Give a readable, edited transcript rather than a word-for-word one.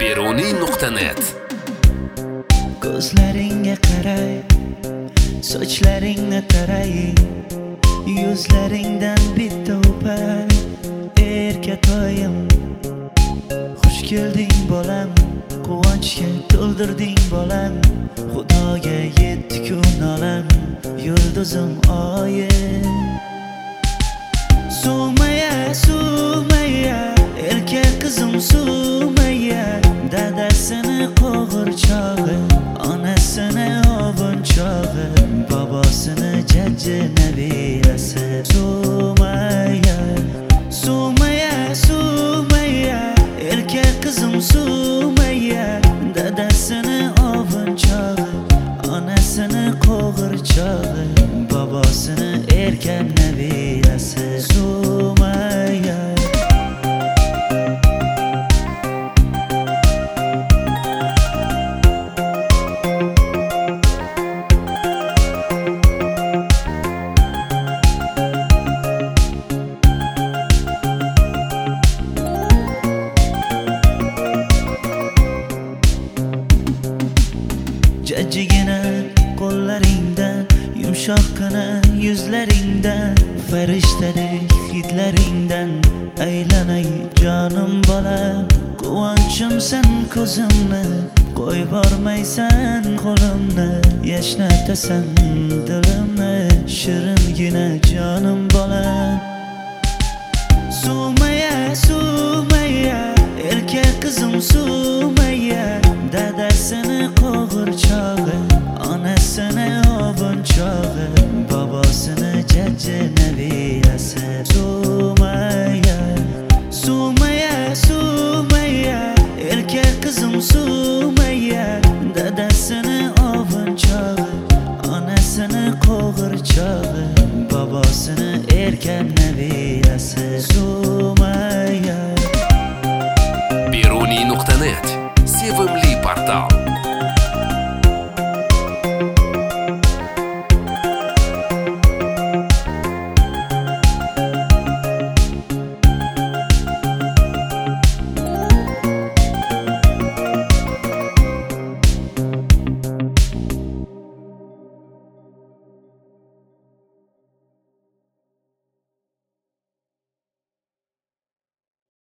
Beruniy.net. Ko'zlaringga qaray, sochlaringni taray, yuzlaringdan bitta o'pay, erkatoyim. Xush kelding bolam, quvonchga to'ldirding bolam, Xudoga yetdi kun olam, yulduzim oyim. Sumaya, Sumaya, erkak qizim Sumaya, dadasini qo'g'irchog'i, onasini ovunchog'i, bobosini jajji nabirasi. Sumaya, Sumaya, Sumaya, erkak qizim Sumaya, dadasini ovunchog'i, onasini qo'g'irchog'i, bobosini erkak nabirasi. Sumaya. Jajjigina qo'llaringdan, yumshoqqina yuzlaringdan, farishtadek hidlaringdan aylanay jonim bolam. Quvonchimsan ko'zimni, qo'yib bormaysan qo'limni, yashnatasan dilimni, shiringina jonim bolam. Sumaya, Sumaya, erkak qizim Sumaya, dadasini qo'g'irchog'i, onasini ovunchog'i, bobosini jajji nabirasi. Sumaya, Sumaya, Sumaya, erkak qizim Sumaya, dadasini ovunchog'i, onasini qo'g'irchog'i, bobosini erkak nabirasi. Sumaya. Beruniy.net. Sevimli portal.